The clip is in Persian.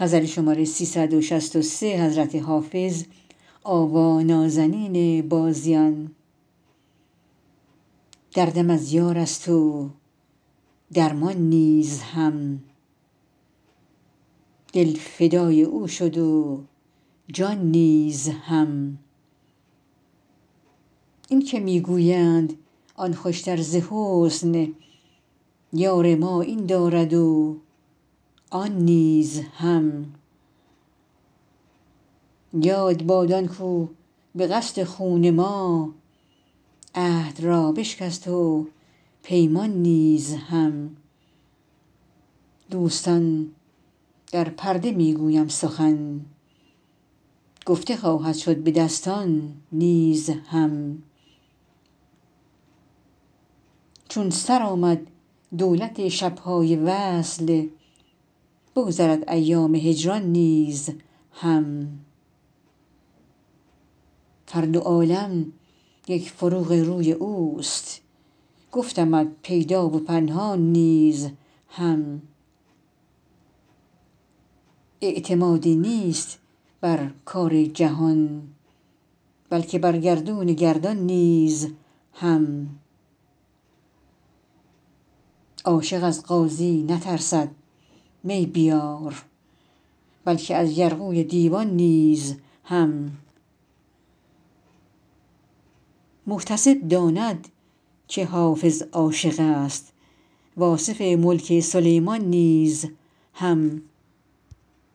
دردم از یار است و درمان نیز هم، دل فدای او شد و جان نیز هم. این که می گویند آن خوشتر ز حسن، یار ما این دارد و آن نیز هم. یاد باد آن کو به قصد خون ما، عهد را بشکست و پیمان نیز هم. دوستان در پرده می گویم سخن، گفته خواهد شد به دستان نیز هم. چون سر آمد دولت شب های وصل، بگذرد ایام هجران نیز هم. هر دو عالم یک فروغ روی اوست، گفتمت پیدا و پنهان نیز هم. اعتمادی نیست بر کار جهان، بلکه بر گردون گردان نیز هم. عاشق از قاضی نترسد می بیار، بلکه از یرغوی دیوان نیز هم. محتسب داند که حافظ عاشق است، واصف ملک سلیمان نیز هم.